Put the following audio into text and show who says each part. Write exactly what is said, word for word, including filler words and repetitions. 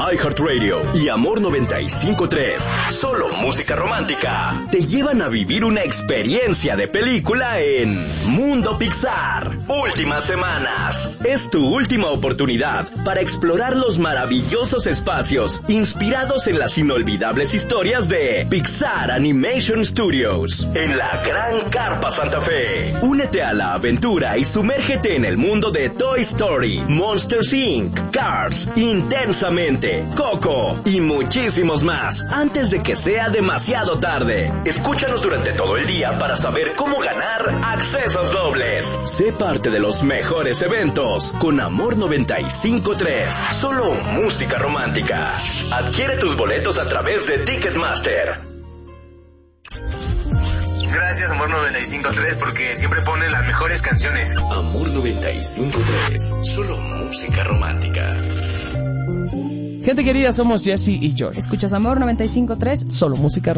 Speaker 1: iHeartRadio y Amor noventa y cinco punto tres, solo música romántica, te llevan a vivir una experiencia de película en Mundo Pixar. Últimas semanas. Es tu última oportunidad para explorar los maravillosos espacios inspirados en las inolvidables historias de Pixar Animation Studios en la Gran Carpa Santa Fe. Únete a la aventura y sumérgete en el mundo de Toy Story, Monsters incorporated, Cars, Intensamente, Coco y muchísimos más antes de que sea demasiado tarde. Escúchanos durante todo el día para saber cómo ganar accesos dobles. Sé parte de los mejores eventos con Amor noventa y cinco punto tres, solo música romántica. Adquiere tus boletos a través de Ticketmaster.
Speaker 2: Gracias, Amor noventa y cinco punto tres, porque siempre ponen las mejores canciones.
Speaker 1: Amor noventa y cinco punto tres, solo música romántica.
Speaker 3: Gente querida, somos Jesse y Joy.
Speaker 4: Escuchas Amor noventa y cinco punto tres,
Speaker 3: Solo música romántica.